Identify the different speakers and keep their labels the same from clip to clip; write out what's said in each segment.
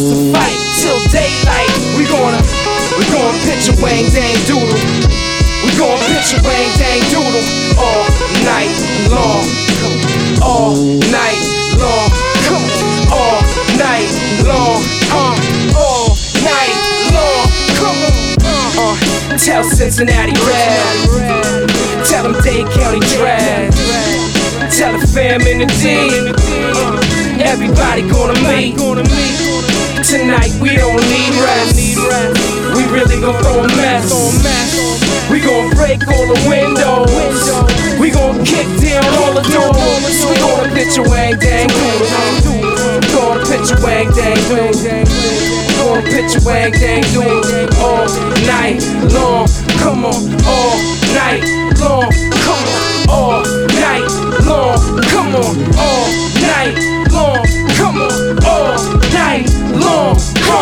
Speaker 1: and fight till daylight. We gonna pitch a wang dang doodle. We gonna pitch a wang dang doodle all night long. All night long. Come on, all night long. All night long. Come on. Tell Cincinnati Red. Tell them Dade County Drag. Tell the fam in the D. Everybody gonna meet. Tonight we don't need rest. We really gon' throw a mess. We gon' break all the windows. We gon' kick down all the doors. We gonna pitch a wang dang doodle. Gonna pitch a wang dang doodle. Gonna pitch a wang dang doodle all night long. Come on, all night long. Come on, all night long. Come on, all night long. Come on, all night long.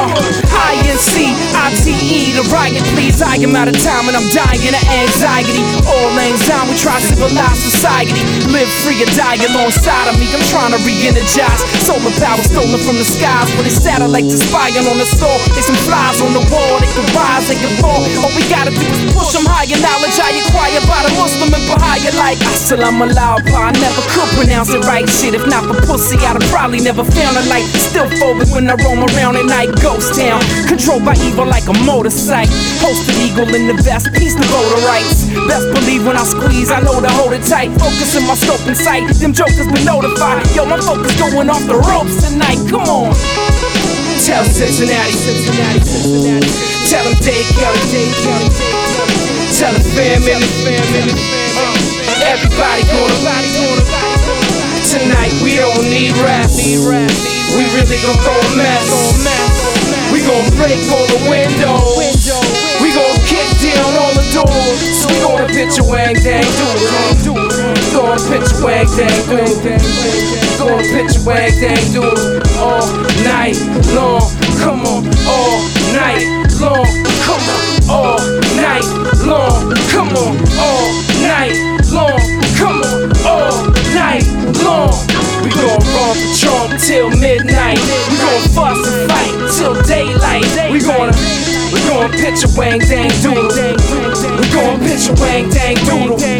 Speaker 1: INCITE, the riot, please. I am out of time and I'm dying of anxiety. All anxiety, we try civilized society. Live free or die alongside of me. I'm trying to re-energize. Solar power stolen from the skies, but it's satellites spying on the soul. There's some flies on the wall, they can rise, they can fall. All we gotta do is push them higher. Knowledge I acquire by the Muslim and Bahaya. Like Assalamu alaikum, I never could pronounce it right. Shit, if not for pussy, I'd have probably never found a light. Still phobic when I roam around at night. Ghost town, controlled by evil like a motorcycle. Hosted eagle in the vest, peace to voter rights. Best believe when I squeeze, I know to hold it tight. Focus in my scope and sight, them jokers been notified. Yo, my focus going off the ropes tonight, come on. Tell Cincinnati. Tell them Dade County. Tell the fam in the everybody gonna. Tonight we don't need rest. We really gon' throw a mess. We gon' break all the windows. We gon' kick down all the doors. We gonna pitch a wang dang doodle. Gonna pitch a wang dang doodle. Gonna pitch a wang dang doodle all night long. Come on, all night long. Come on, all night long. Come on, all night long. Come on, all night long. We gon' run patrol till midnight. We gon' fuss and fight till daylight. We gonna pitch a wang dang doodle. We gon' pitch a wang dang doodle